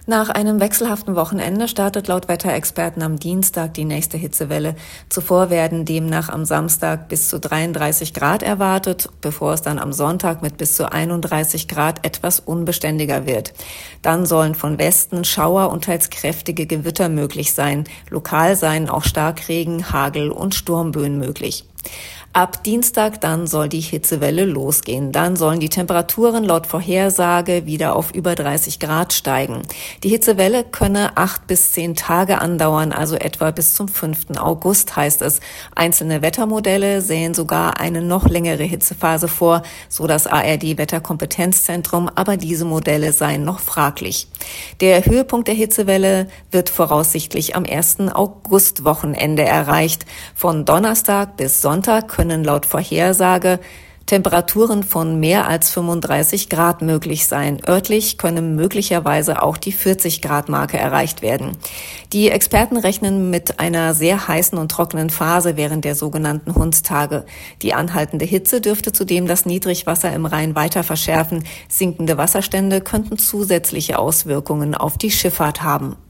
Nach einem wechselhaften Wochenende startet laut Wetterexperten am Dienstag die nächste Hitzewelle. Zuvor werden demnach am Samstag bis zu 33 Grad erwartet, bevor es dann am Sonntag mit bis zu 31 Grad etwas unbeständiger wird. Dann sollen von Westen Schauer und teils kräftige Gewitter möglich sein. Lokal seien auch Starkregen, Hagel und Sturmböen möglich. Ab Dienstag dann soll die Hitzewelle losgehen. Dann sollen die Temperaturen laut Vorhersage wieder auf über 30 Grad steigen. Die Hitzewelle könne 8 bis 10 Tage andauern, also etwa bis zum 5. August, heißt es. Einzelne Wettermodelle sehen sogar eine noch längere Hitzephase vor, so das ARD-Wetterkompetenzzentrum, aber diese Modelle seien noch fraglich. Der Höhepunkt der Hitzewelle wird voraussichtlich am 1. August-Wochenende erreicht. Von Donnerstag bis Sonntag können laut Vorhersage Temperaturen von mehr als 35 Grad möglich sein. Örtlich können möglicherweise auch die 40 Grad Marke erreicht werden. Die Experten rechnen mit einer sehr heißen und trockenen Phase während der sogenannten Hundstage. Die anhaltende Hitze dürfte zudem das Niedrigwasser im Rhein weiter verschärfen. Sinkende Wasserstände könnten zusätzliche Auswirkungen auf die Schifffahrt haben.